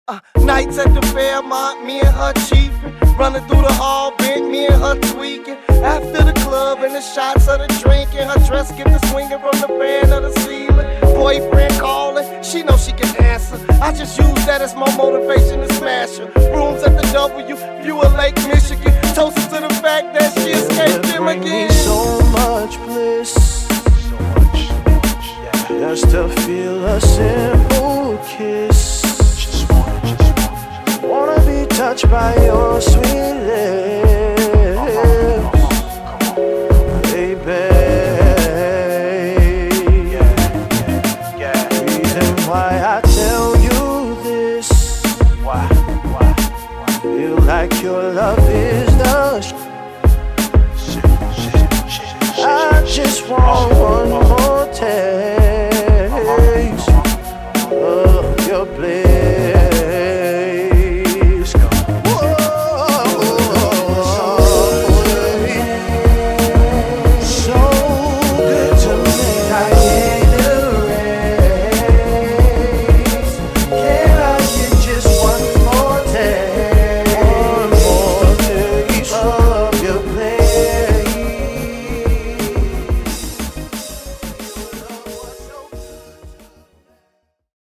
Nights at the Fairmont, me and her chiefin'. Running through the hall, bent, me and her tweaking. After the club and the shots of the drinking, her dress get the swinging from the fan of the ceiling. Boyfriend calling, she know she can answer. I just use that as my motivation to smash her. Rooms at the W, view of Lake Michigan. Toasted to the fact that she escaped him again. So much bliss, just to feel a simple kiss. Wanna be touched by your sweet lips, baby. Reason why I tell you this, feel like your love is the I just want one more test.